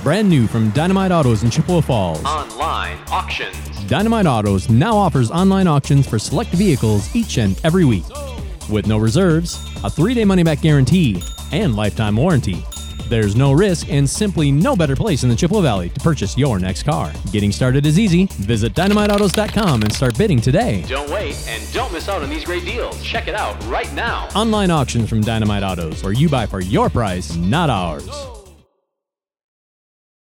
Brand new from Dynamite Autos in Chippewa Falls. Online auctions. Dynamite Autos now offers online auctions for select vehicles each and every week. With no reserves, a 3-day money-back guarantee, and lifetime warranty. There's no risk and simply no better place in the Chippewa Valley to purchase your next car. Getting started is easy. Visit dynamiteautos.com and start bidding today. Don't wait and don't miss out on these great deals. Check it out right now. Online auctions from Dynamite Autos, where you buy for your price, not ours.